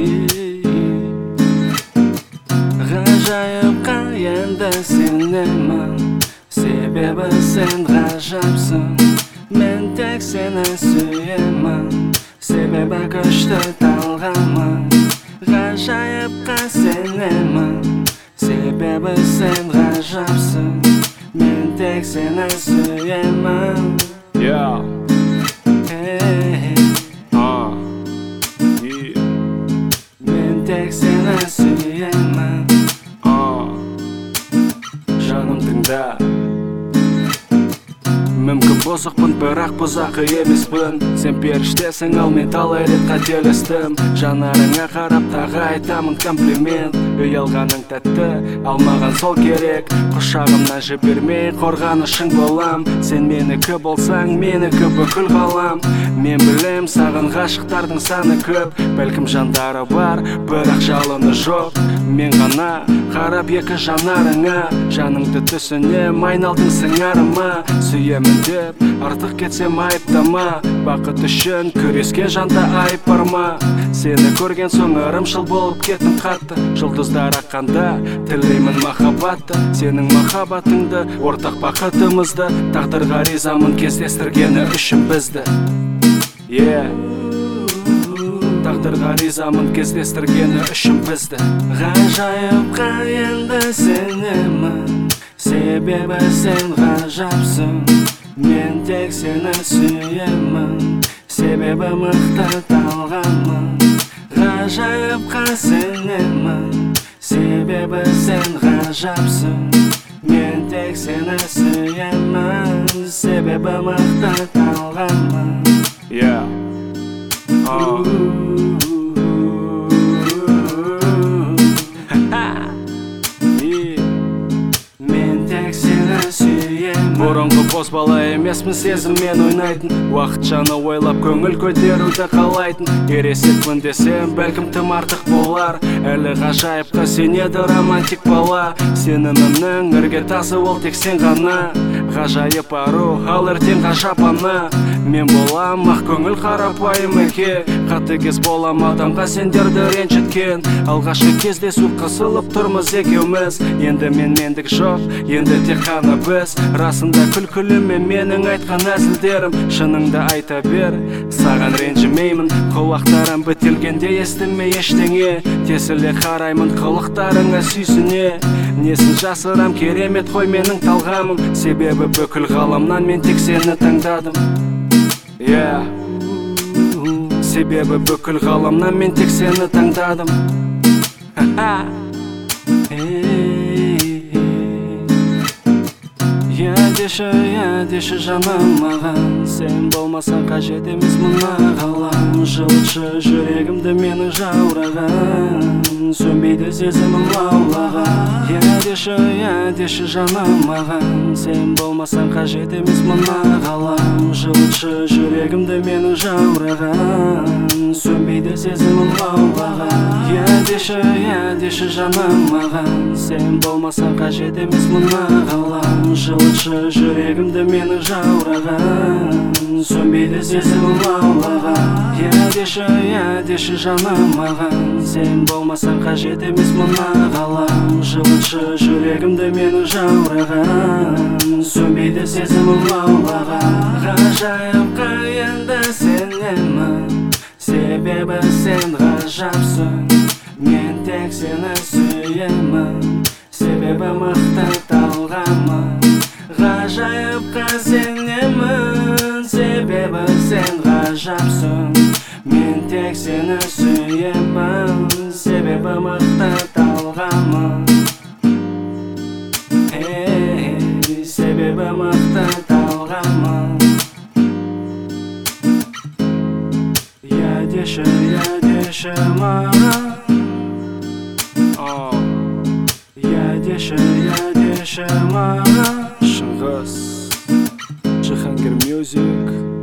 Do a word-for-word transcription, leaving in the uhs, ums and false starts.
Ғажайыпқа енді сенемін, себебі сен ғажапсың. Мен тек сені сүйемін, себебі күшті талғамын. Ғажайыпқа сенемін, себебі сен ғажапсың. Мен тек сені сүйемін. Yeah. Hey. Uh. Yeah. Мен тек сені сүйемін. Uh. Жаным тыңда. Мүмкін бұзықпын, бірақ бұзақы емеспін. Сен періштесің, ал мен талай рет қателестім. Жанарыңа қарап тағы айтамын комплимент. Ұялғаның тәтті, алмаған сол керек. Құшағымнан жібермей қорғанышың болам. Сен менікі болсаң, менікі бүкіл ғалам. Мен білем, саған ғашықтардың саны көп. Бәлкім жандары бар, бірақ жалыны жоқ. Мен ғана қарап екі жанарыңа, жаныңды түсінем, айналдың сыңарыма. Сүйемін деп артық кетсем айыптама, бақыт үшін күреске жанда айып бар ма? Сені көрген соң ырымшыл болып кеттім қатты. Жұлдыздар аққанда тілеймін махаббатты. Сенің махаббатыңды, ортақ бақытымызды, тағдырға ризамын кездестіргені үшін бізді. Yeah. Тағдырға ризамын кездестіргені үшін бізді. Ғажайыпқа енді сенемін, себебі сен ғажапсың. Мен тек сені сүйемін, себебі мықты талғамын. Ғажайыпқа сенемін, себебі сен ғажапсың. Мен тек сені сүйемін, себебі мықты талғамын. Yeah. Uh. Мен тек сені сүйемін. Бұрынғы бос бала емеспін, сезіммен ойнайтын. Уақытшаны ойлап көңіл көтеруді қалайтын. Ересекпін десем, бәлкім тым артық болар. Әлі ғажайыпқа сенеді романтик бала. Сенімімнің іргетасы ол тек сен ғана. Ғажайып ару, ал ертең ғажап ана. Мен болам ақ көңіл қарапайым еке. Қатыгез болам адамға сендерді ренжіткен. Алғашқы кездесу қысылып тұрмыз екеуміз. Енді мен мендік жоқ, енді тек қана біз. Расында күлкілімен менің айтқан әзілдерім. Шыныңды айта бер, саған ренжімеймін. Құлақтарым бітелгенде естімей ештеңе. Тесіле қараймын қылықтарыңа сүйсіне. Несін жасырам, керемет қой менің талғамым. Себебі бүкіл ғаламнан мен тек сені таңдадым. Yeah. Себебі бүкіл ғаламнан мен тек сені таңдадым. Я деші, я деші жаным маған. Сен болмасаң қажет емес мына ғалам. Жылытшы жүрегімді менің жаураған. Сөнбейді сезімім лаулаған. Я деші, я деші жаным маған. Сен болмасаң қажет емес мына ғалам. Жылытшы жүрегімді менің жаураған. Сөнбейді сезімім лаулаған. Я деші, я деші жаным маған. Сен болмасаң қажет емес мына ғалам. Жылытшы жүрегімді менің жаураған. Сөнбейді сезімім лаулаған. Я деші, я деші жаным маған. Сен болмасаң қажет емес мына ғалам. Жылытшы жүрегімді менің жаураған. Сөнбейді сезімім лаулаған. Ғажайыпқа енді сенемін, себебі сен ғажапсың. Мен тек сені сүйемін, себебі мықты талғамын. Ғажайыпқа сенемін, себебі сен ғажапсың. Мен тек сені сүйемін, себебі мықты талғамын. Себебі мықты талғамын. Я деші, я деші маған. Я деші, я деші маған. Шыңғыс, Джихангир Music.